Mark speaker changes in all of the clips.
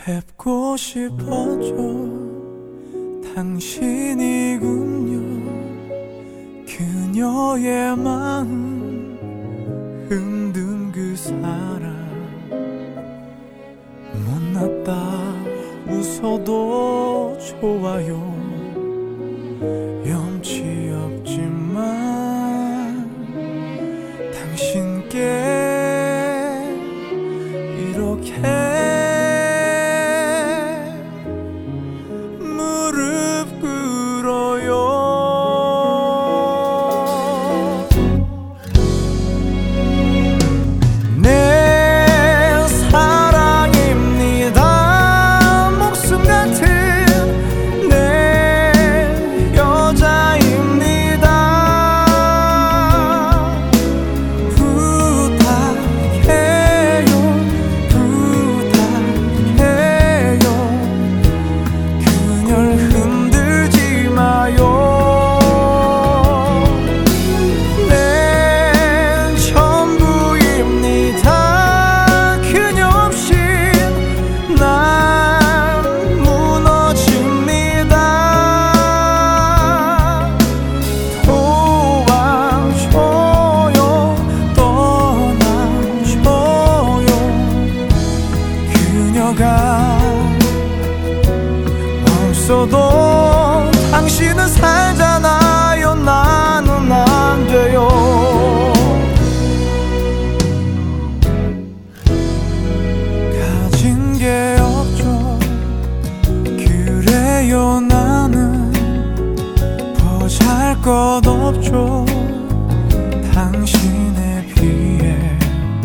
Speaker 1: 뵙고 싶어져 당신이군요. 그녀의 마음 흔든 그 사람 못났다 웃어도 좋아요. 염치 없지만 당신께 이렇게 무릎 꿇어요. 내 사랑입니다. 목숨 같은 내 여자입니다. 부탁해요, 부탁해요. 그녀를 흔들지 마요. 내 전부입니다. 그녀 없이 난 무너집니다. 도와줘요, 떠나줘요. 그녀가 없어도 당신은 살잖아요. 나는 안 돼요. 가진 게 없죠. 그래요. 나는 보잘것없죠. 당신에 비해.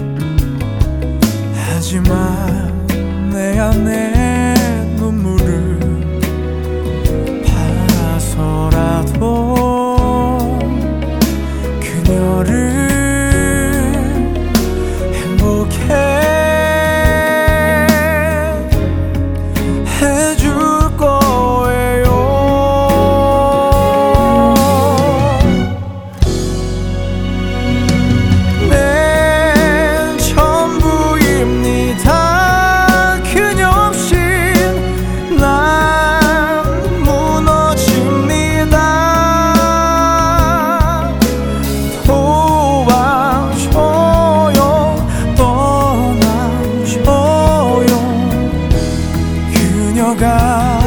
Speaker 1: 하지만 내 안에 눈물을 팔아서라도 그녀를 행복해 해줄 거예요. 내 전부입니다. 그녀 없이 난 무너집니다. 도와줘요, 떠나줘요. 그녀가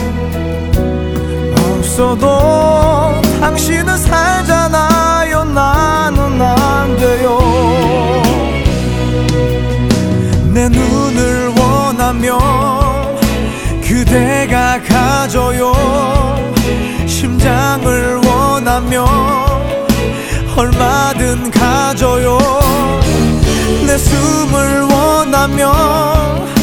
Speaker 1: 없어도 당신은 살잖아요. 나는 안 돼요. 내 눈을 원하면 그대가 가져요. 심장을 원하면 얼마든 가져요. 내 숨을 원하면